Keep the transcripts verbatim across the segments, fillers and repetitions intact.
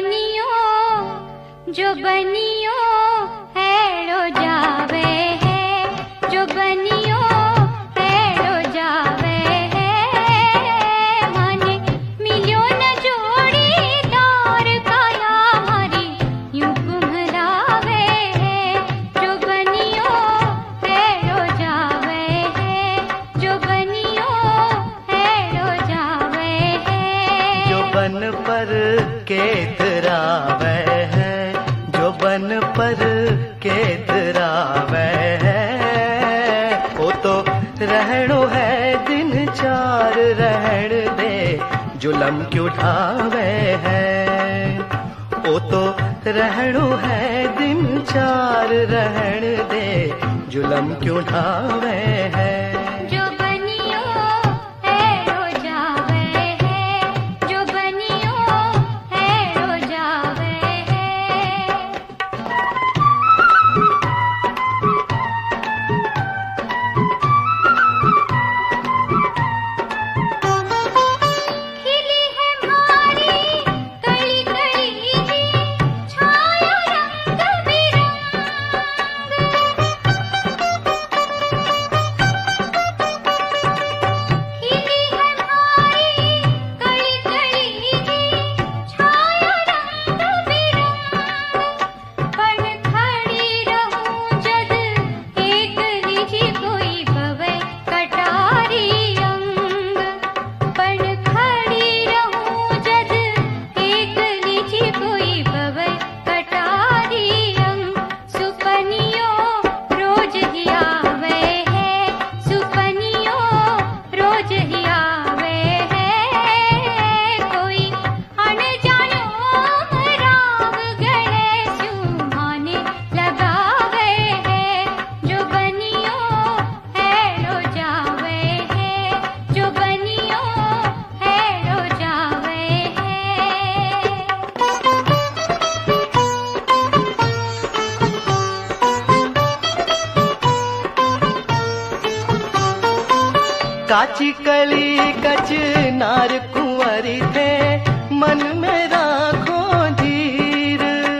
बनियो जो बनियो हेड़ो जावे है, जो बनियो हेड़ो जावे है। माने मिलियो न जोड़ीदार काया हमारी यूं कुम्हलावे है। जो बनियो हेड़ो जावे है, जो बनियो हेड़ो जावे है। जो बन पर केतरावे है, जो बन पर केतरावे है। ओ तो रहणो है दिन चार रहण दे, जुलम क्यों ढावे है। ओ तो रहणो है दिन चार रहण दे, जुलम क्यों ढावे है। जो बनियो हेड़ो जावे है, जो बनियो हेड़ो जावे है। खिली है मारी कली कली जी, छायो रंग बिरंग। खिली है मारी कली कली जी, छायो रंग बिरंग। पण खड़ी रहूं जद एकली जी, कोई बवे कटारी अंग। पण खड़ी रहूं जद एकली जी, कोई बवे कटारी अंग। सुपनियो रोज ही आवे है, सुपनियो रोज ही आवे है। कोई अनजानो राग गले सुहाने लगावे है। जो बनियो हेड़ो जावे है, जो बनियो हेड़ो जावे है। काची कली कच नार कुंवरी थे, मन में राखो धीर।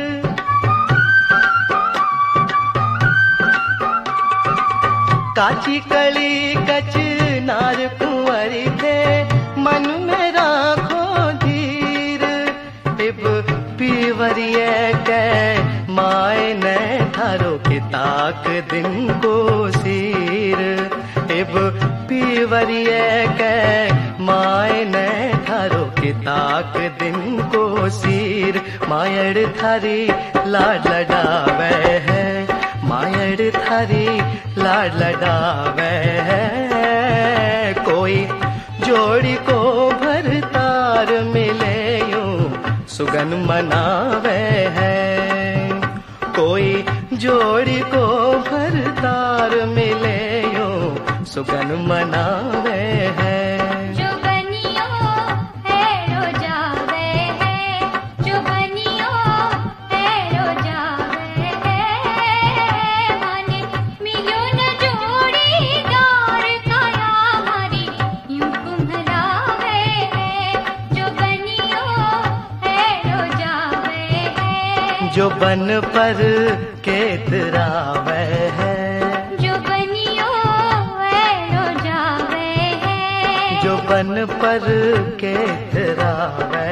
काची कली कच नार कुंवरी थे, मन में राखो धीर। इब पीवरिए के माए ने थारो के ताक दिन को सिर। इब पीवरिए के माए ने थारो के ताक दिन को सिर। मायड़ थारी लाड लडावे है, मायड़ थारी लाड लडावे है। कोई जोड़ी को भरतार मिले यूं सुगन मनावे है। कोई जोड़ी को भरतार मिले यूं सुगन मनावे है। जो बनियो हेड़ो जावे है, जो बनियो हेड़ो जावे है। माने मिलियो न जोड़ीदार काया हमारी यूं कुम्हलावे है। जो बनियो हेड़ो जावे है, जो बन पर केतरावे है, जो बनियो हेड़ो जावे है। जो बन पर केतरावे